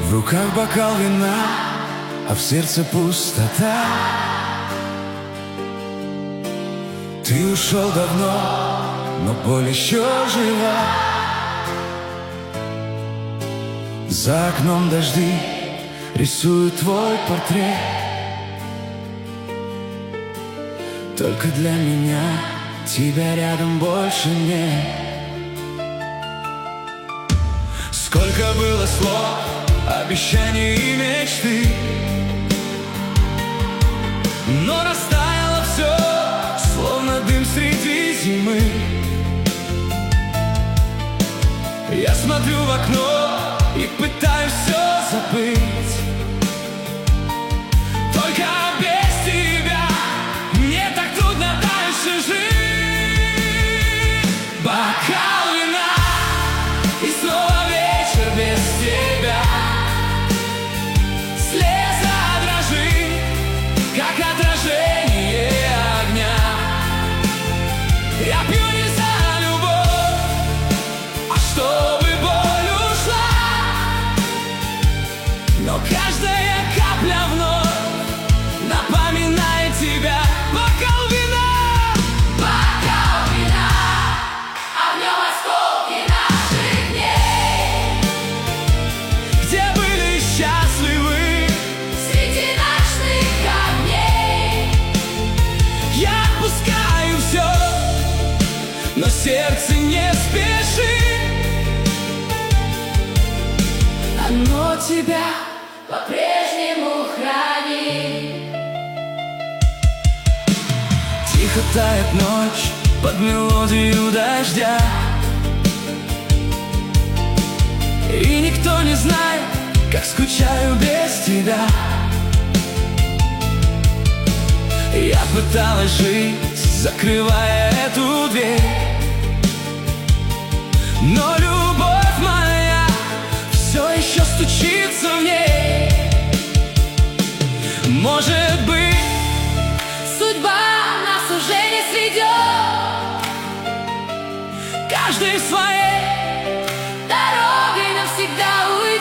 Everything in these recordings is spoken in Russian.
В руках бокал вина, а в сердце пустота. Ты ушел давно, но боль еще жива. За окном дожди рисуют твой портрет. Только для меня тебя рядом больше нет. Сколько было слов, обещаний и мечты, но растаяло все, словно дым среди зимы. Я смотрю в окно и пытаюсь все забыть, только без тебя мне так трудно дальше жить. Бокал вина, и снова вечер без тебя. Слеза дрожит, как отражение огня. Я пью не за любовь, а чтобы боль ушла. Но каждая капля вновь напоминает тебя. Бокал вина, а в нем осколки наших дней, где были счастливы среди ночных огней. я отпускаю все, но сердце не спешит. Оно тебя по-прежнему хранит. Тихо тает ночь под мелодию дождя, и никто не знает, как скучаю без тебя. Я пыталась жить, закрывая эту дверь, но любовь моя все еще стучится в ней. Может быть, Судьба нас уже не сведет, каждый в своей дорогой навсегда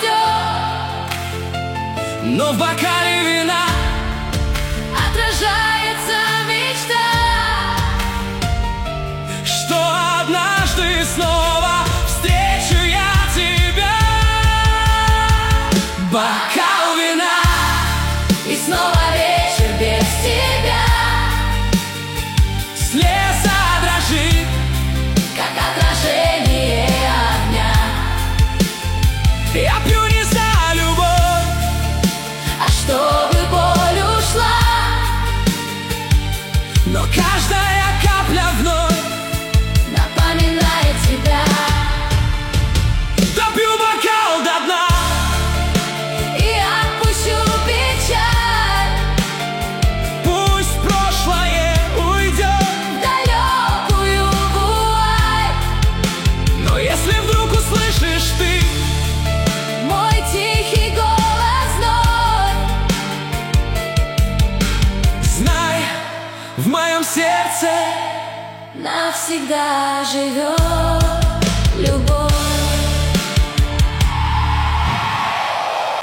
уйдет. но в бокале вина Отражается мечта, что однажды снова встречу я тебя. Бокал вина, и снова вечер без тебя. слеза дрожит, Как отражение огня. я пью не за любовь, А чтобы боль ушла, но каждая капля вновь напоминает тебя. допью бокал до дна. И отпущу печаль, Пусть прошлое уйдет, в далекую вуаль. но если вдруг услышишь ты Мой тихий голос вновь, знай, в моем сердце навсегда живет любовь.